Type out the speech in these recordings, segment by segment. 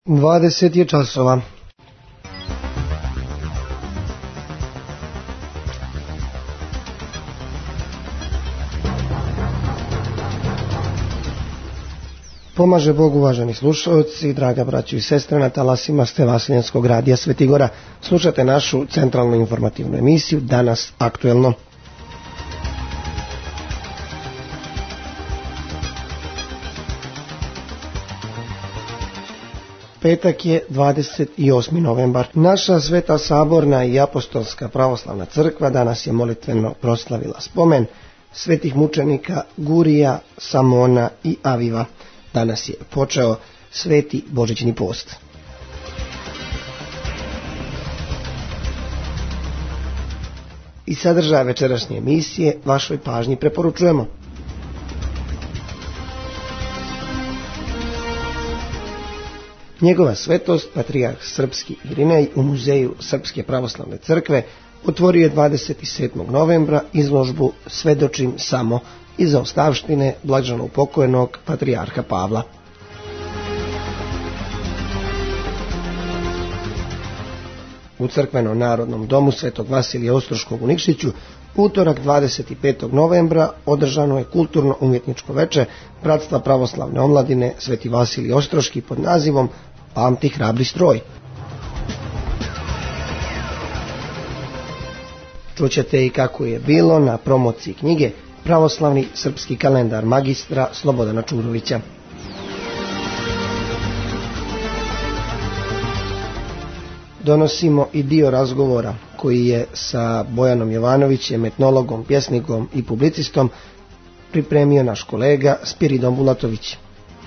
20 je časova. Pomaže Bog, uvaženi slušalci, draga braćo i sestre, na talasima ste Vaseljenskog radija Sveti Gora. Slušate našu centralnu informativnu emisiju Danas aktuelno. Petak je 28. novembar. Naša Sveta Saborna i Apostolska pravoslavna crkva danas je molitveno proslavila spomen svetih mučenika Gurija, Samona i Aviva. Danas je počeo Sveti Božićni post. I sadržaj večerašnje emisije vašoj pažnji preporučujemo. Njegova svetost, patrijarh srpski Irinej, u Muzeju Srpske pravoslavne crkve otvorio je 27. novembra izložbu Svedočim samo iza ostavštine blaženo pokojnog patrijarha Pavla. U crkvenom narodnom domu Svetog Vasilija Ostroškog u Nikšiću utorak 25. novembra održano je kulturno-umjetničko veče Bratstva pravoslavne omladine Sveti Vasilij Ostroški pod nazivom Pamti hrabri stroj. Čućete i kako je bilo na promociji knjige Pravoslavni srpski kalendar magistra Slobodana Čurovića. Donosimo i dio razgovora koji je sa Bojanom Jovanovićem, etnologom, pjesnikom i publicistom pripremio naš kolega Spiridon Bulatović.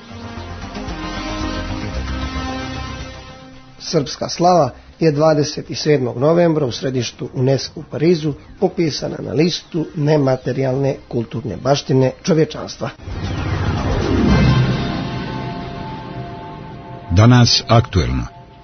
Srpska slava je 27. novembra u središtu UNESCO u Parizu popisana na listu nematerijalne kulturne baštine čovječanstva. Danas aktuelno.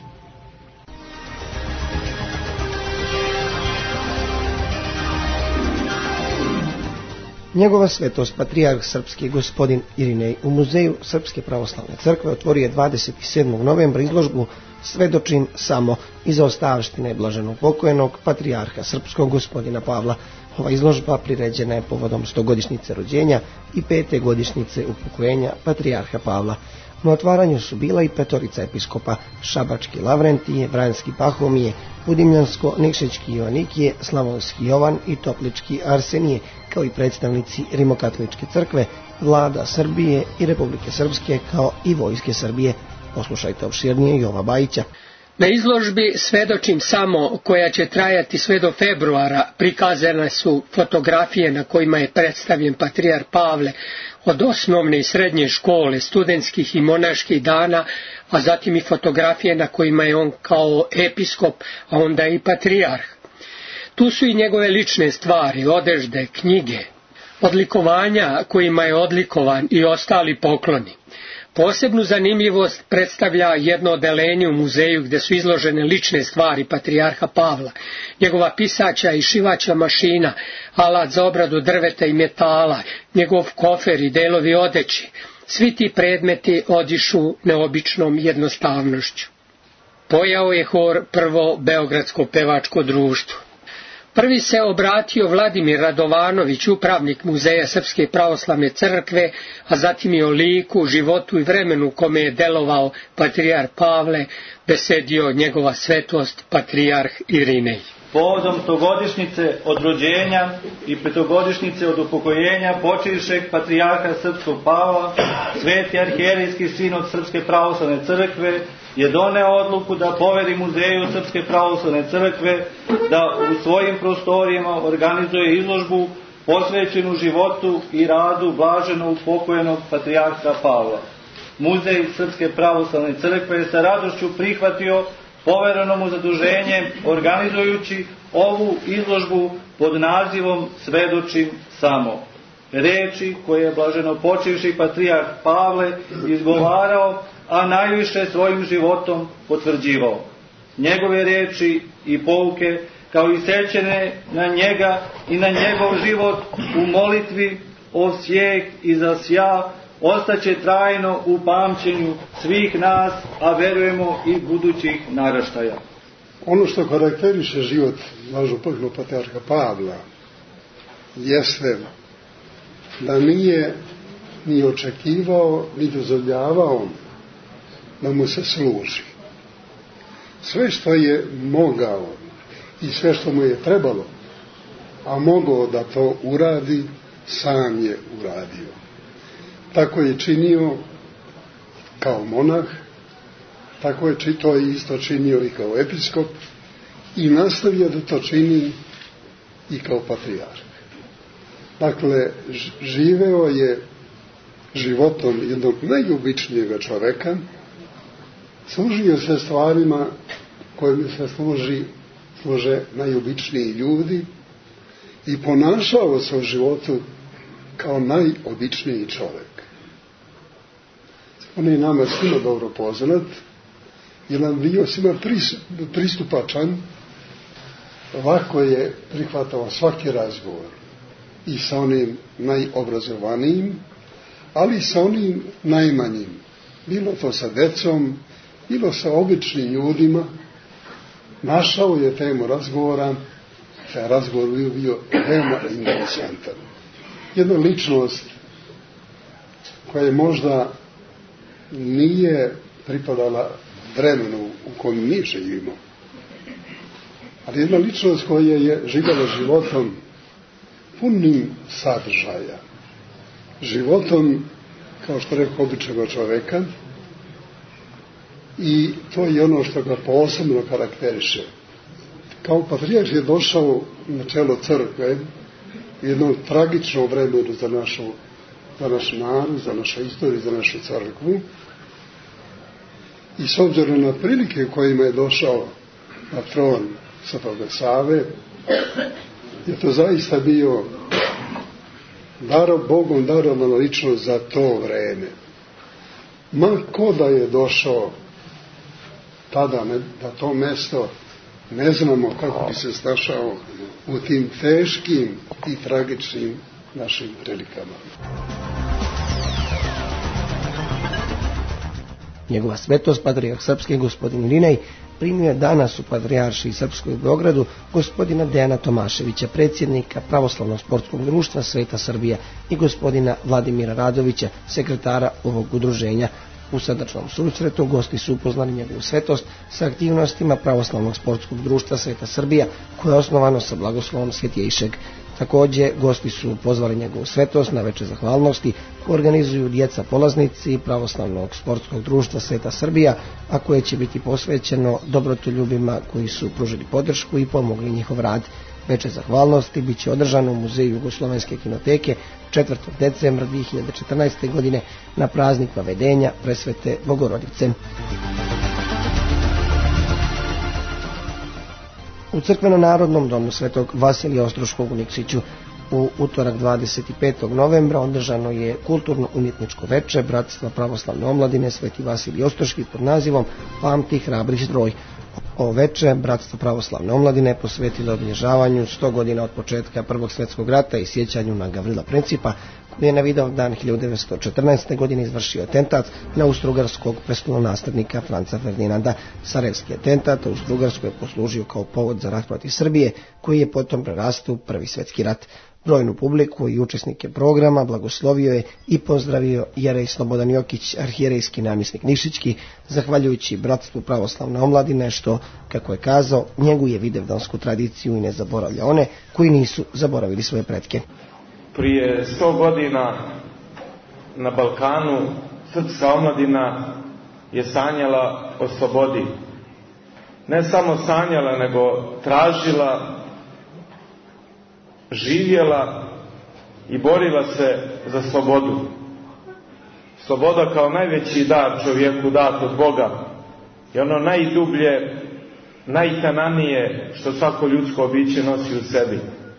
Njegova svetost, patrijarh srpski gospodin Irinej, u Muzeju Srpske pravoslavne crkve otvorio je 27. novembra izložbu Svedočim samo iza ostavštine blaženo pokojnog patrijarha srpskog gospodina Pavla. Ova izložba priređena je povodom 100-godišnjice rođenja i 5. godišnjice upokojenja patrijarha Pavla. Na otvaranju su bila i petorica episkopa: Šabački Lavrentije, Vranjski Pahomije, Budimljansko Nikšićki Joanikije, Slavonski Jovan i Toplički Arsenije, kao i predstavnici Rimokatoličke crkve, vlada Srbije i Republike Srpske, kao i vojske Srbije. Poslušajte opširnije Jova Bajića. Na izložbi Svedočim samo, koja će trajati sve do februara, prikazane su fotografije na kojima je predstavljen patrijarh Pavle od osnovne i srednje škole, studentskih i monaških dana, a zatim i fotografije na kojima je on kao episkop, a onda i patrijarh. Tu su i njegove lične stvari, odežde, knjige, odlikovanja kojima je odlikovan i ostali pokloni. Posebnu zanimljivost predstavlja jedno odelenje u muzeju gdje su izložene lične stvari patrijarha Pavla, njegova pisaća i šivaća mašina, alat za obradu drveta i metala, njegov kofer i delovi odeći. Svi ti predmeti odišu neobičnom jednostavnošću. Pojao je hor prvo Beogradsko pevačko društvo. Prvi se obratio Vladimir Radovanović, upravnik Muzeja Srpske pravoslavne crkve, a zatim i o liku, životu i vremenu kome je delovao patrijarh Pavle, besedio njegova svetost patrijarh Irinej. Povodom 100-godišnjice od rođenja i 5-godišnjice od upokojenja počivšeg patrijarha srpskog Pavla, Sveti arhijerejski sinod Srpske pravoslavne crkve je doneo odluku da poveri Muzeju Srpske pravoslavne crkve da u svojim prostorijama organizuje izložbu posvećenu životu i radu blaženo upokojenog patrijarha Pavla. Muzej Srpske pravoslavne crkve je sa radošću prihvatio povereno mu zaduženje organizujući ovu izložbu pod nazivom Svedočim samo. Reči koje je blaženo počivši patrijarh Pavle izgovarao, a najviše svojim životom potvrđivao. Njegove reči i pouke, kao i sećene na njega i na njegov život u molitvi o sjek i za sja, ostaće trajno u pamćenju svih nas, a verujemo i budućih naraštaja. Ono što karakteriše život blaženopočivšeg patrijarha Pavla jeste da nije ni očekivao, ni dozvoljavao da mu se služi. Sve što je mogao i sve što mu je trebalo, a mogao da to uradi, sam je uradio. Tako je činio kao monah, tako je to isto činio i kao episkop i nastavio da to čini i kao patrijarh. Dakle, živeo je životom jednog najobičnijeg čoveka, služio se stvarima kojima se služe najobičniji ljudi i ponašao se u životu kao najobičniji čovek. On je nama svima dobro poznat, jer nam bio svima pristupačan, lako je prihvatao svaki razgovor i sa onim najobrazovanijim, ali i sa onim najmanjim. Bilo to sa decom, bilo sa običnim ljudima, našao je temu razgovora, taj razgovor je bio veoma interesantan. Jedna ličnost koja možda nije pripadala vremenu u kojem mi živimo, ali jedna ličnost koja je živjela životom punim sadržaja, životom, kao što rekao, običnog čoveka, i to je ono što ga posebno karakteriše. Kao patrijarh je došao na čelo crkve u jednom tragičnom vremenu za naš narod, za našu istoriju, za našu crkvu, i s obzirom na prilike kojima je došao na tron Svetoga Save, je to zaista bio Bogom darovana ličnost za to vreme. Ma ko da je došao tada na to mesto, ne znamo kako bi se snašao u tim teškim i tragičnim našim prilikama. Njegova svetost, patrijarh srpski gospodin Irinej, primio je danas u Patrijaršiji srpskoj u Beogradu gospodina Dejana Tomaševića, predsjednika Pravoslavnog sportskog društva Sveta Srbija, i gospodina Vladimira Radovića, sekretara ovog udruženja. U srdačnom susretu gosti su upoznali njegovu svetost sa aktivnostima Pravoslavnog sportskog društva Sveta Srbija, koje je osnovano sa blagoslovom Svetjejšeg. Također, gosti su pozvali njegovu svetost na veče zahvalnosti koje organizuju djeca polaznici Pravoslavnog sportskog društva Sveta Srbija, a koje će biti posvećeno dobrotoljubima koji su pružili podršku i pomogli njihov rad. Veče zahvalnosti bit će održano u Muzeju Jugoslovenske kinoteke 4. decembra 2014. godine na praznik Vavedenja Presvete Bogorodice. U Crkveno-narodnom domu Svetog Vasilija Ostroškog u Nikšiću u utorak 25. novembra održano je kulturno-umjetničko veče Bratstva pravoslavne omladine Sveti Vasilij Ostroški pod nazivom Pamti hrabri zdroj. Ovo veče Bratstvo pravoslavne omladine posvetilo obilježavanju 100 godina od početka Prvog svjetskog rata i sjećanju na Gavrila Principa, koji je na Vidovdan 1914. godine izvršio atentat na austrougarskog prestolonaslednika Franca Ferdinanda. Sarajevski atentat u Austrougarskoj je poslužio kao povod za rat protiv Srbije, koji je potom prerastao u Prvi svjetski rat. Brojnu publiku i učesnike programa blagoslovio je i pozdravio jerej Slobodan Jokić, arhijerejski namjesnik Nišićki, zahvaljujući Bratstvu pravoslavne omladine što, kako je kazao, njeguje vidovdansku tradiciju i ne zaboravlja one koji nisu zaboravili svoje pretke. Prije 100 godina na Balkanu srpska omladina je sanjala o slobodi. Ne samo sanjala, nego tražila, živjela i borila se za slobodu. Sloboda kao najveći dar čovjeku dat od Boga je ono najdublje, najtananije što svako ljudsko biće nosi u sebi.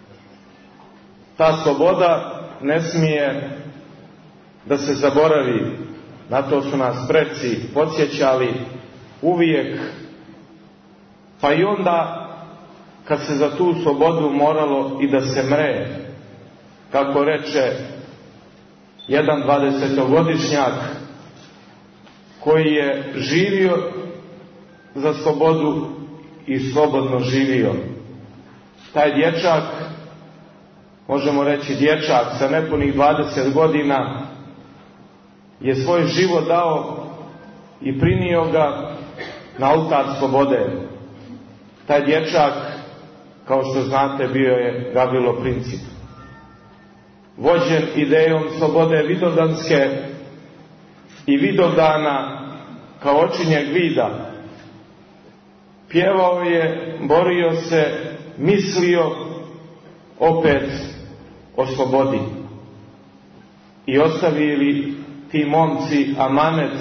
Ta sloboda ne smije da se zaboravi. Na to su nas preci podsjećali uvijek. Pa i onda kad se za tu slobodu moralo i da se mre, kako reče jedan 20-godišnjak koji je živio za slobodu i slobodno živio. Taj dječak, možemo reći dječak sa nepunih 20 godina, je svoj život dao i prinio ga na oltar slobode. Taj dječak, kao što znate, bio je Gavrilo Princip. Vođen idejom slobode vidovdanske i Vidovdana kao očinjeg vida, pjevao je, borio se, mislio opet o slobodi. I ostavili ti momci amanet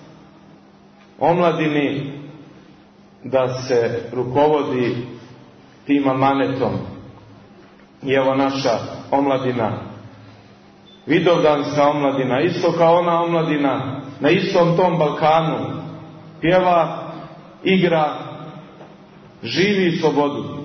omladini da se rukovodi tim amanetom. I evo naša omladina, vidovdanska omladina, isto kao ona omladina na istom tom Balkanu, pjeva, igra, živi slobodu.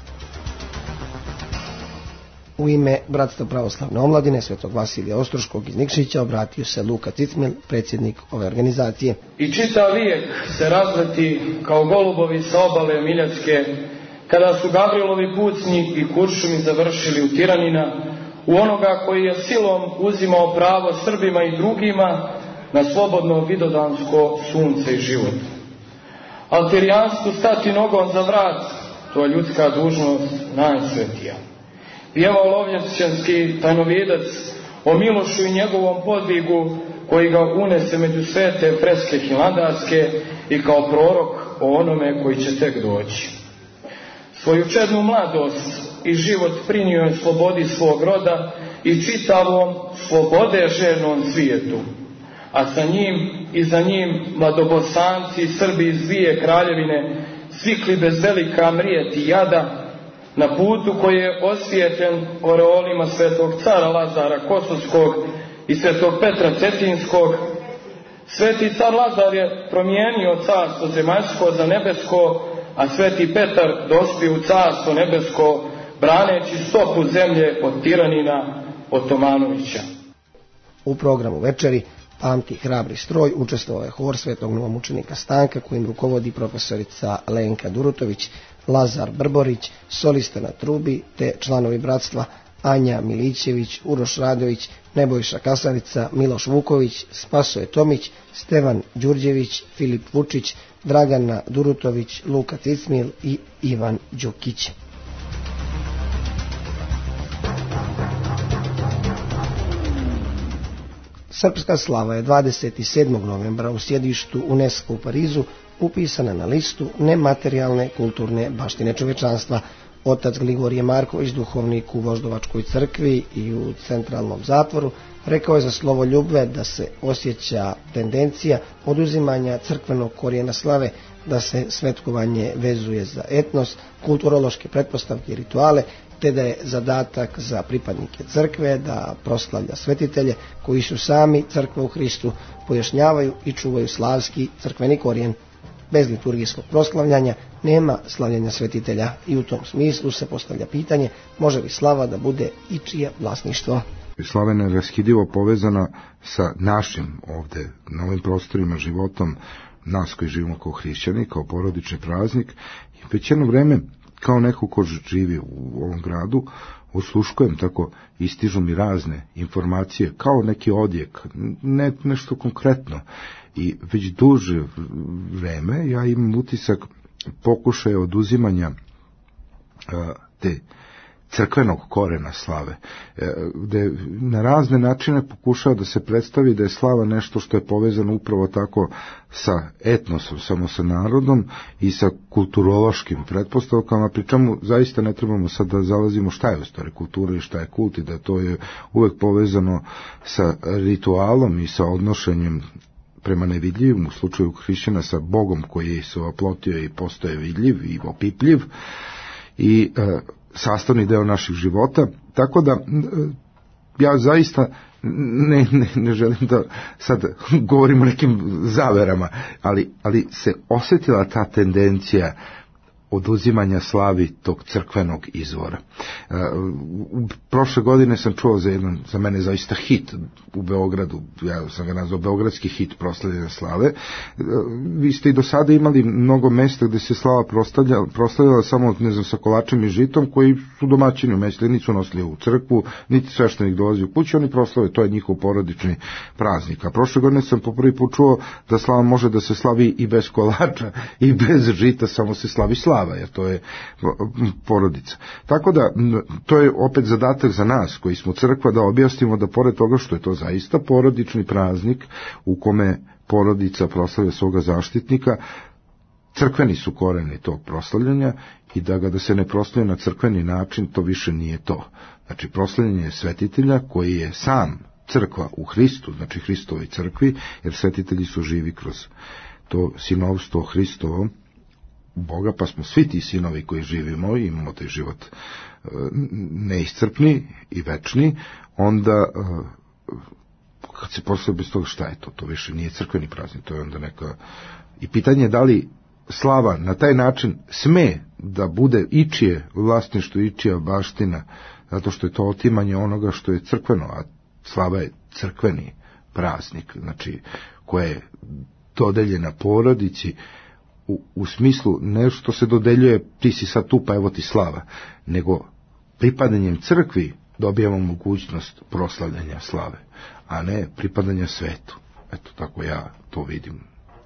U ime Bratstva pravoslavne omladine Svetog Vasilija Ostroškog iz Nikšića obratio se Luka Cicmil, predsjednik ove organizacije. I čitav vijek se razleti kao golubovi sa obale Miljacke, kada su Gavrilovi pucnji i kuršumi završili u tiranina, u onoga koji je silom uzimao pravo Srbima i drugima na slobodno vidovdansko sunce i život. Alterijanstvu stati nogom za vrat, to je ljudska dužnost najsvetija. Pjevao lovljenčanski tajnovidac o Milošu i njegovom podvigu koji ga unese među svete freske hilandarske i kao prorok o onome koji će tek doći. Svoju čednu mladost i život prinio je slobodi svog roda i čitavom slobode žernom svijetu, a sa njim i za njim mladobosanci i Srbi iz dvije kraljevine svikli bez velika mrijeti jada na putu koji je osvijetljen oreolima svetog cara Lazara Kosovskog i svetog Petra Cetinskog. Sveti car Lazar je promijenio carstvo zemaljsko za nebesko, a sveti Petar dospio u carstvo nebesko, braneći stopu zemlje od tiranina Otomanovića. U programu večeri Pamti hrabri stroj učestvovao je hor svetog novomučenika Stanka kojim rukovodi profesorica Lenka Durutović, Lazar Brborić, solista na trubi te članovi bratstva Anja Milićević, Uroš Radović, Nebojša Kasarica, Miloš Vuković, Spasoje Tomić, Stevan Đurđević, Filip Vučić, Dragana Durutović, Luka Cicmil i Ivan Đukić. Srpska slava je 27. novembra u sjedištu UNESCO u Parizu upisana na listu nematerijalne kulturne baštine čovečanstva. Otac Gligorije Marković, duhovnik u Voždovačkoj crkvi i u centralnom zatvoru, rekao je za Slovo Ljubve da se osjeća tendencija oduzimanja crkvenog korijena slave, da se svetkovanje vezuje za etnos, kulturološke pretpostavke i rituale, te da je zadatak za pripadnike crkve da proslavlja svetitelje koji su sami crkva u Hristu, pojašnjavaju i čuvaju slavski crkveni korijen. Bez liturgijskog proslavljanja nema slavljenja svetitelja i u tom smislu se postavlja pitanje može li slava da bude i čije vlasništvo. Slava je neraskidivo povezana sa našim ovde, na ovim prostorima životom, nas koji živimo kao hrišćani, kao porodični praznik. I već jedno vreme, kao neko ko živi u ovom gradu, osluškujem tako, istižu mi razne informacije, kao neki odjek, ne nešto konkretno. I već duže vreme ja imam utisak pokušaja oduzimanja te crkvenog korena slave, gde na razne načine pokušava da se predstavi da je slava nešto što je povezano upravo tako sa etnosom, samo sa narodom i sa kulturološkim pretpostavkama, pri čemu zaista ne trebamo sad da zalazimo šta je u stvari kultura i šta je kult i da to je uvek povezano sa ritualom i sa odnošenjem prema nevidljivim, u slučaju hrišćana sa Bogom koji se oplotio i postoje vidljiv i opipljiv i sastavni deo naših života, tako da ja zaista ne želim da sad govorim o nekim zaverama, ali se osjetila ta tendencija oduzimanja slavi tog crkvenog izvora. Prošle godine sam čuo za mene zaista hit u Beogradu, ja sam ga nazvao beogradski hit proslavljanja slave. Vi ste i do sada imali mnogo mesta gde se slava proslavljala samo, ne znam, sa kolačem i žitom, koji su domaćini u mestu, nisu nosili u crkvu, niti sveštenik dolazi u kuću, oni proslave, to je njihov porodični praznik. A prošle godine sam po prvi put čuo da slava može da se slavi i bez kolača i bez žita, samo se slavi slava, jer to je porodica. Tako da, to je opet zadatak za nas koji smo crkva, da objasnimo da pored toga što je to zaista porodični praznik u kome porodica proslavlja svoga zaštitnika, crkveni su koreni tog proslavljanja i da se ne proslavlja na crkveni način, to više nije to. Znači, proslavljanje svetitelja koji je sam crkva u Hristu, znači Hristovoj crkvi, jer svetitelji su živi kroz to sinovstvo Hristovo Boga, pa smo svi ti sinovi koji živimo i imamo taj život neiscrpni i večni, onda kad se posle bez toga, šta je to? To više nije crkveni praznik, to je onda neka... I pitanje je da li slava na taj način sme da bude ičije vlasništvo, ičija baština, zato što je to otimanje onoga što je crkveno, a slava je crkveni praznik, znači koja je dodeljena porodici u smislu nešto se dodeljuje, ti si sad tu pa evo ti slava, nego pripadanjem crkvi dobijamo mogućnost proslavljanja slave, a ne pripadanja svetu. Eto, tako ja to vidim.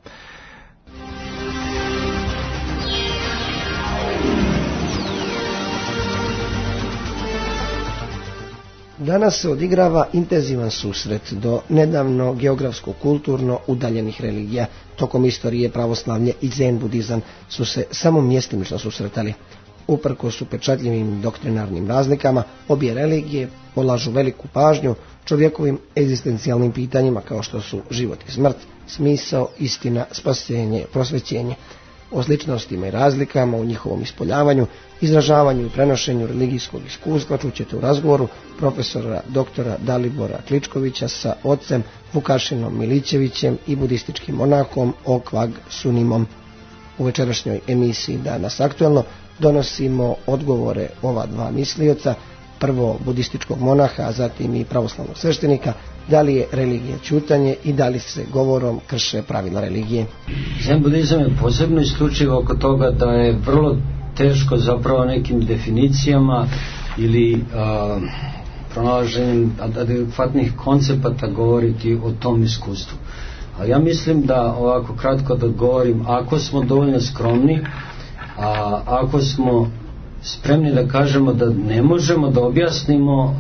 Danas se odigrava intenzivan susret do nedavno geografsko-kulturno udaljenih religija. Tokom istorije pravoslavlje i zen budizam su se samo mjestimično susretali. Uprkos upečatljivim doktrinarnim razlikama, obje religije polažu veliku pažnju čovjekovim egzistencijalnim pitanjima kao što su život i smrt, smisao, istina, spasenje, prosvećenje. O sličnostima i razlikama u njihovom ispoljavanju, izražavanju i prenošenju religijskog iskustva čućete u razgovoru profesora doktora Dalibora Kličkovića sa ocem Vukašinom Milićevićem i budističkim monahom Okvag Sunimom. U večerašnjoj emisiji Danas aktuelno donosimo odgovore ova dva mislioca, prvo budističkog monaha, a zatim i pravoslavnog sveštenika, da li je religija ćutanje i da li se govorom krše pravila religije. Zen budizam je posebno isključivo oko toga da je vrlo teško zapravo nekim definicijama ili pronalaženjem adekvatnih koncepata govoriti o tom iskustvu. Ali ja mislim da ovako kratko da govorim, ako smo dovoljno skromni, ako smo spremni da kažemo da ne možemo da objasnimo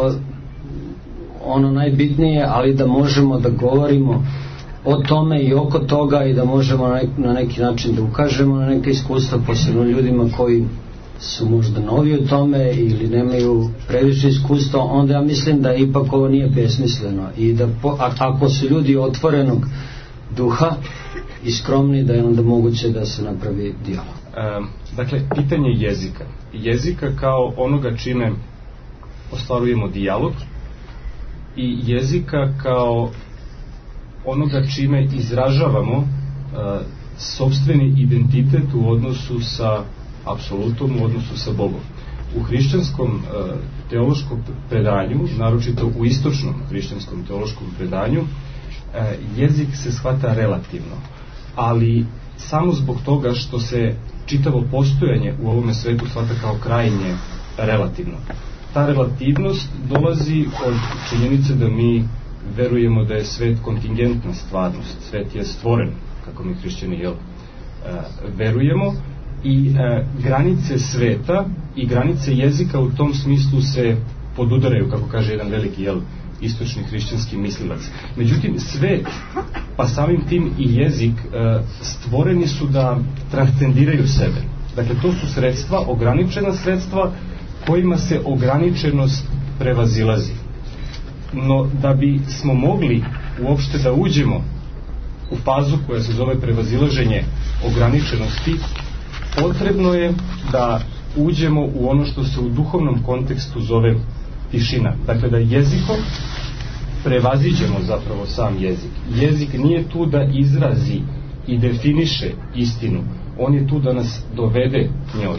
ono najbitnije, ali da možemo da govorimo o tome i oko toga i da možemo na neki način da ukažemo na neke iskustva, posebno ljudima koji su možda novi u tome ili nemaju previše iskustva, onda ja mislim da ipak ovo nije besmisleno i da ako su ljudi otvorenog duha i skromni, da je onda moguće da se napravi dijalog. Dakle, pitanje jezika kao onoga čime ostvarujemo dijalog i jezika kao onoga čime izražavamo sopstveni identitet u odnosu sa apsolutom, u odnosu sa Bogom. U hrišćanskom teološkom predanju, naročito u istočnom hrišćanskom teološkom predanju, jezik se shvata relativno, ali samo zbog toga što se čitavo postojanje u ovome svetu shvata kao krajnje relativno. Ta relativnost dolazi od činjenice da mi verujemo da je svet kontingentna stvarnost, svet je stvoren, kako mi hrišćani verujemo, i granice sveta i granice jezika u tom smislu se podudaraju, kako kaže jedan veliki istočni hrišćanski mislilac. Međutim, svet, pa samim tim i jezik, stvoreni su da transcendiraju sebe. Dakle, to su sredstva, ograničena sredstva, kojima se ograničenost prevazilazi. No, da bi smo mogli uopšte da uđemo u fazu koja se zove prevazilaženje ograničenosti, potrebno je da uđemo u ono što se u duhovnom kontekstu zove tišina. Dakle, da jezikom prevaziđemo zapravo sam jezik. Jezik nije tu da izrazi i definiše istinu. on je tu da nas dovede njoj.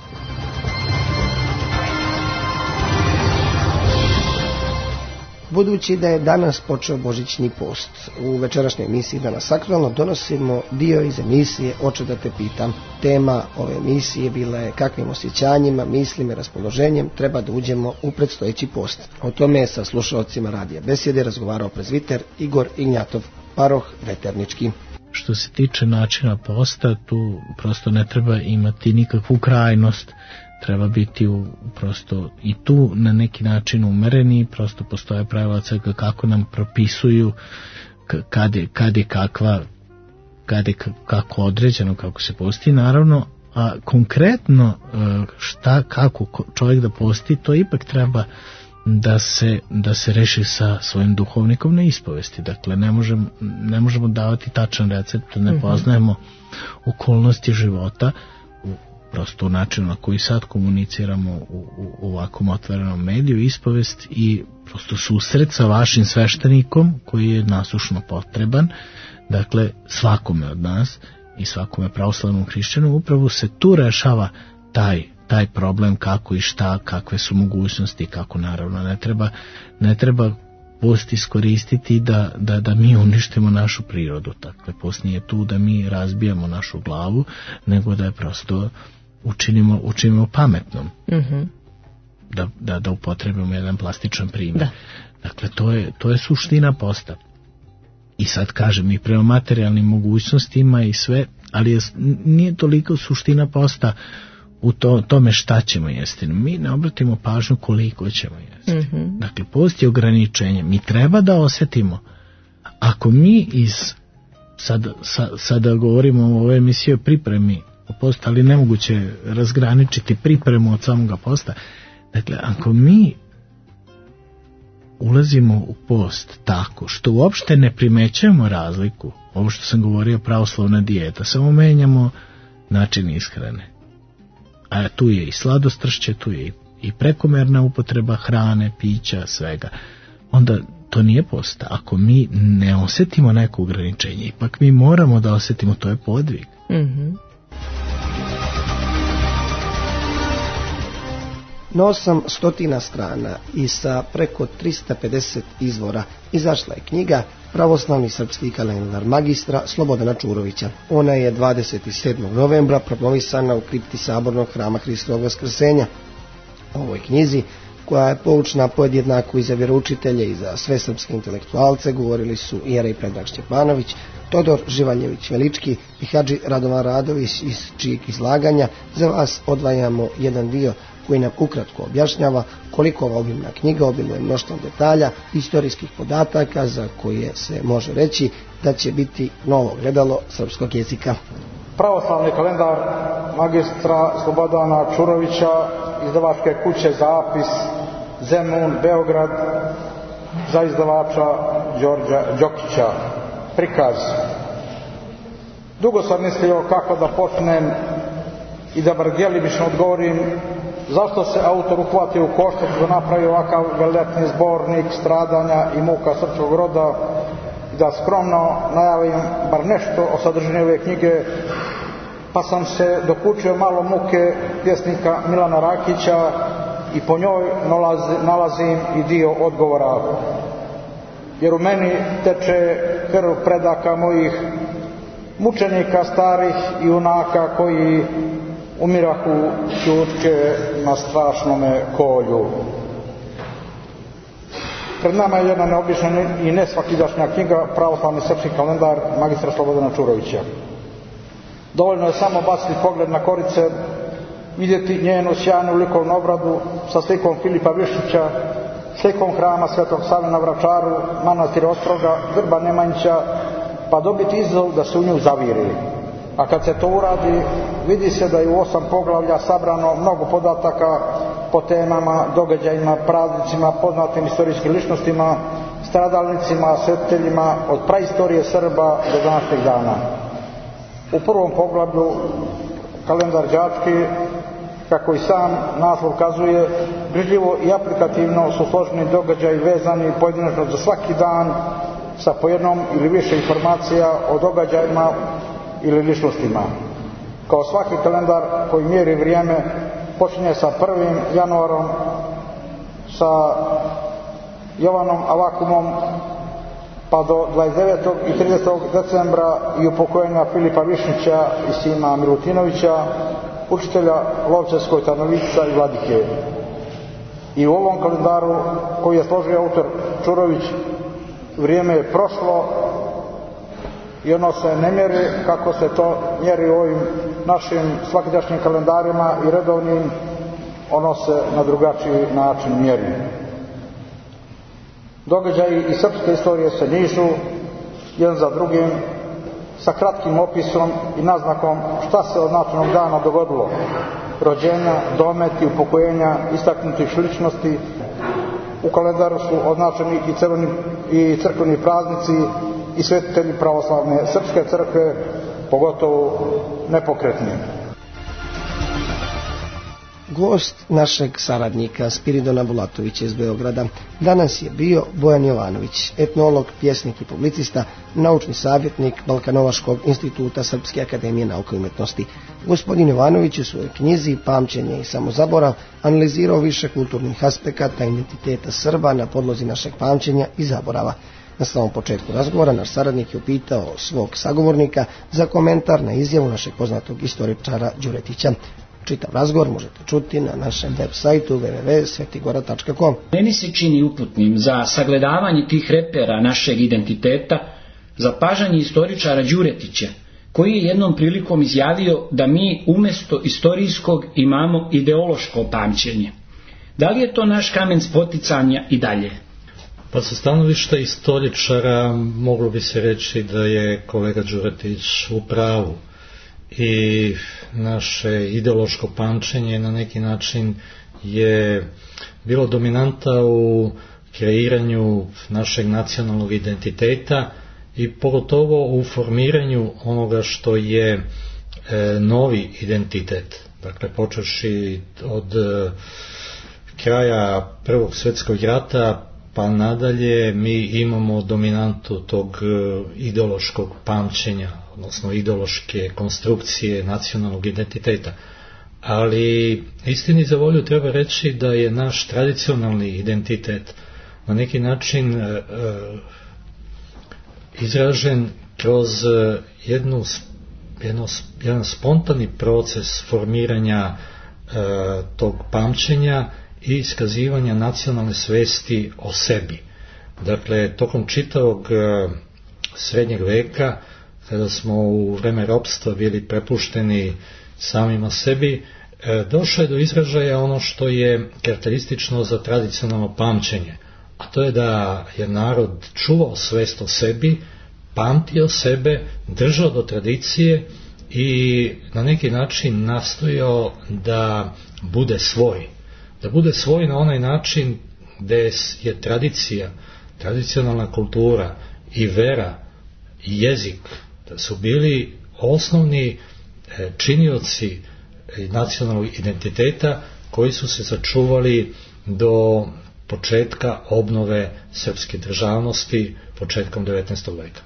Budući da je danas počeo Božićni post, u večerašnjoj emisiji Danas aktualno donosimo dio iz emisije Oče da te pitam. Tema ove emisije bila je kakvim osjećanjima, mislima i raspoloženjem treba da uđemo u predstojeći post. O tome je sa slušalcima Radija Besjede razgovarao prezviter Igor Ignjatov, paroh Veternički. Što se tiče načina posta, tu prosto ne treba imati nikakvu krajnost. Treba biti prosto i tu na neki način umereni, prosto postoje pravila crkve kako nam propisuju kad je kako određeno, kako se posti, naravno, a konkretno kako čovjek da posti, to ipak treba da se reši sa svojim duhovnikom na ispovesti. Dakle, ne možemo davati tačan recept, ne poznajemo okolnosti života, prosto u načinu na koji sad komuniciramo u ovakvom otvorenom mediju, ispovest i prosto susret sa vašim sveštenikom koji je nasušno potreban, dakle svakome od nas i svakome pravoslavnom hrišćanu, upravo se tu rešava taj problem kako i šta, kakve su mogućnosti, kako naravno ne treba post iskoristiti da mi uništimo našu prirodu. Dakle, post nije tu da mi razbijamo našu glavu, nego da je prosto učinimo pametnom. Da upotrebimo jedan plastičan primjer. Da. Dakle, to je suština posta. I sad kažem, i prema materijalnim mogućnostima i sve, ali nije toliko suština posta u tome šta ćemo jesti. Mi ne obratimo pažnju koliko ćemo jesti. Dakle, post je ograničenje. Mi treba da osjetimo. Ako mi sada govorimo o ovoj emisiji o pripremi posta, ali nemoguće razgraničiti pripremu od samoga posta. Dakle, ako mi ulazimo u post tako što uopšte ne primećujemo razliku, ovo što sam govorio pravoslavna dijeta, samo menjamo način ishrane. A tu je i sladostršće, tu je i prekomerna upotreba hrane, pića, svega. Onda to nije post. Ako mi ne osjetimo neko ograničenje, ipak mi moramo da osjetimo, to je podvig. Na 800 strana i sa preko 350 izvora izašla je knjiga Pravoslavni srpski kalendar magistra Slobodana Čurovića. Ona je 27. novembra promovisana u kripti Sabornog hrama Hristovog Vaskrsenja. O ovoj knjizi, koja je poučna podjednako i za vjeroučitelje i za sve srpske intelektualce, govorili su Jerej Predrag Šćepanović, Todor Živaljević Velički i Hadži Radovan Radović, iz čijeg izlaganja za vas odvajamo jedan dio koji nam ukratko objašnjava koliko ova obimna knjiga obiluje mnoštvom detalja, historijskih podataka za koje se može reći da će biti novo gledalo srpskog jezika. Pravoslavni kalendar magistra Slobodana Čurovića, izdavačke kuće Zapis, Zemun, Beograd, za izdavača Đorđa Đokića. Prikaz. Dugo sam mislio kako da počnem i da bar djelimično odgovorim zašto se autor uhvatio u koštac da napravi ovakav veličan zbornik stradanja i muka srpskog roda i da skromno najavim bar nešto o sadržini ove knjige, pa sam se dokučio malo muke pjesnika Milana Rakića i po njoj nalazim i dio odgovora. Jer u meni teče krv predaka mojih, mučenika starih i junaka koji umirahu ćutke na strašnome kolju. Pred nama je jedna neobična i nesvakidašnja knjiga Pravoslavni srpski kalendar magistra Slobodana Čurovića. Dovoljno je samo baciti pogled na korice, vidjeti njenu sjajnu likovnu obradu sa slikom Filipa Višnjića, slikom hrama Svetog Save na Vračaru, manastira Ostroga, grba Nemanjića, pa dobiti izazov da se u nju zaviri. A kad se to uradi, vidi se da je u 8 poglavlja sabrano mnogo podataka po temama, događajima, praznicima, poznatim istorijskim ličnostima, stradalnicima, svetiteljima od praistorije Srba do današnjeg dana. U prvom poglavlju kalendar đački, kako i sam naslov kazuje, brižljivo i aplikativno su složeni događaji vezani pojedinačno za svaki dan sa po jednom ili više informacija o događajima ili ličnostima. Kao svaki kalendar koji mjeri vrijeme, počinje sa 1. januarom, sa Jovanom Avakumom, pa do 29. i 30. decembra i upokojenja Filipa Višnića i sina Milutinovića, učitelja Lovčevskoj Tarnovica i Vladike. I u ovom kalendaru koji je složio autor Čurović, vrijeme je prošlo i ono se ne mjeri kako se to mjeri u ovim našim svakidašnjim kalendarima i redovnim, ono se na drugačiji način mjeri. Događaji iz srpske istorije se nižu jedan za drugim sa kratkim opisom i naznakom šta se od značajnog dana dogodilo. Rođenja, dometi, upokojenja, istaknutih ličnosti. U kalendaru su označeni i crkveni praznici i svetitelji pravoslavne srpske crkve, pogotovo nepokretni. Gost našeg saradnika Spiridona Bulatovića iz Beograda danas je bio Bojan Jovanović, etnolog, pjesnik i publicista, naučni savjetnik Balkanovačkog instituta Srpske akademije nauke i umetnosti. Gospodin Jovanović u svojoj knjizi Pamćenje i samozaborav analizirao više kulturnih aspekata identiteta Srba na podlozi našeg pamćenja i zaborava. Na samom početku razgovora naš saradnik je upitao svog sagovornika za komentar na izjavu našeg poznatog istoričara Đuretića. Čitav razgovor možete čuti na našem web sajtu www.svetigora.com. Meni se čini uputnim za sagledavanje tih repera našeg identiteta zapažanje istoričara Đuretića, koji je jednom prilikom izjavio da mi umjesto istorijskog imamo ideološko pamćenje. Da li je to naš kamen spoticanja i dalje? Pa sa stanovišta istoričara moglo bi se reći da je kolega Đuretić u pravu. I naše ideološko pamćenje na neki način je bilo dominanta u kreiranju našeg nacionalnog identiteta i pogotovo u formiranju onoga što je novi identitet. Dakle, počevši od kraja Prvog svjetskog rata pa nadalje mi imamo dominantu tog ideološkog pamćenja, odnosno ideološke konstrukcije nacionalnog identiteta. Ali istini za volju treba reći da je naš tradicionalni identitet na neki način izražen kroz jedan spontani proces formiranja tog pamćenja i iskazivanja nacionalne svesti o sebi. Dakle, tokom čitavog srednjeg veka, kada smo u vreme ropstva bili prepušteni samima sebi, došlo je do izražaja ono što je karakteristično za tradicionalno pamćenje, a to je da je narod čuvao svest o sebi, pamtio sebe, držao do tradicije i na neki način nastojao da bude svoj. Da bude svoj na onaj način gdje je tradicija, tradicionalna kultura i vera i jezik, da su bili osnovni činioci nacionalnog identiteta koji su se sačuvali do početka obnove srpske državnosti početkom 19. veka.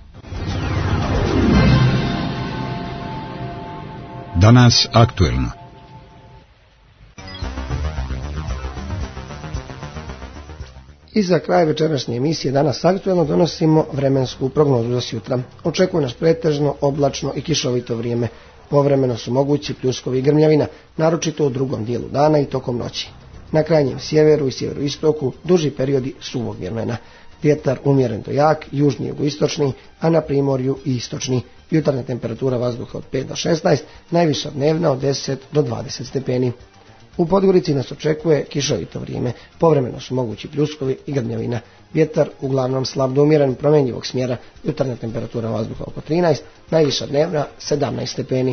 Danas aktuelno. I za kraj večerašnje emisije Danas aktuelno donosimo vremensku prognozu za sutra. Očekuje nas pretežno, oblačno i kišovito vrijeme. Povremeno su mogući pljuskovi i grmljavina, naročito u drugom dijelu dana i tokom noći. Na krajnjem sjeveru i sjeveroistoku duži periodi suvog vremena. Vjetar umjeren do jak, južni jugoistočni, a na primorju i istočni. Jutarnja temperatura vazduha od 5 do 16, najviša dnevna od 10 do 20 stepeni. U Podgorici nas očekuje kišovito vrijeme, povremeno su mogući pljuskovi i grmljavina. Vjetar uglavnom slab do umjeren promjenjivog smjera, jutarnja temperatura vazduha oko 13, najviša dnevna 17 stepeni.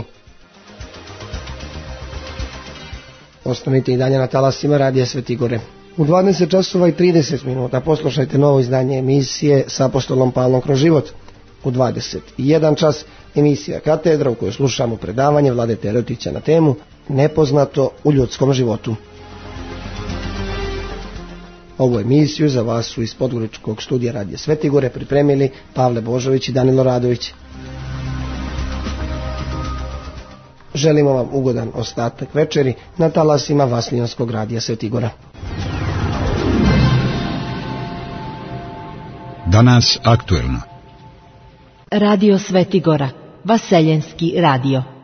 Ostanite i dalje na talasima Radija Svetigore. U 20 časova i 30 minuta poslušajte novo izdanje emisije s apostolom Pavlom kroz život. U 21 čas emisija Katedra u kojoj slušamo predavanje Vlade Terotića na temu Nepoznato u ljudskom životu. Ovu emisiju za vas su iz Podgoričkog studija Radija Svetigore pripremili Pavle Božović i Danilo Radović. Želimo vam ugodan ostatak večeri na talasima Vaslijanskog radija Svetigora. Danas aktuelno. Radio Svetigora, Vaseljenski radio.